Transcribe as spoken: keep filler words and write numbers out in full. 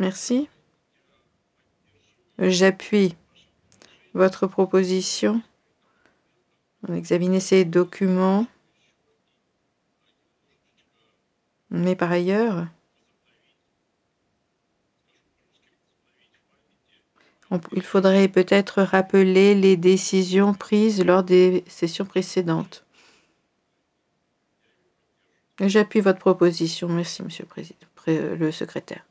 Merci. J'appuie votre proposition. On examiner ces documents. Mais par ailleurs, on p il faudrait peut-être rappeler les décisions prises lors des sessions précédentes. J'appuie votre proposition. Merci, monsieur le président pré le secrétaire.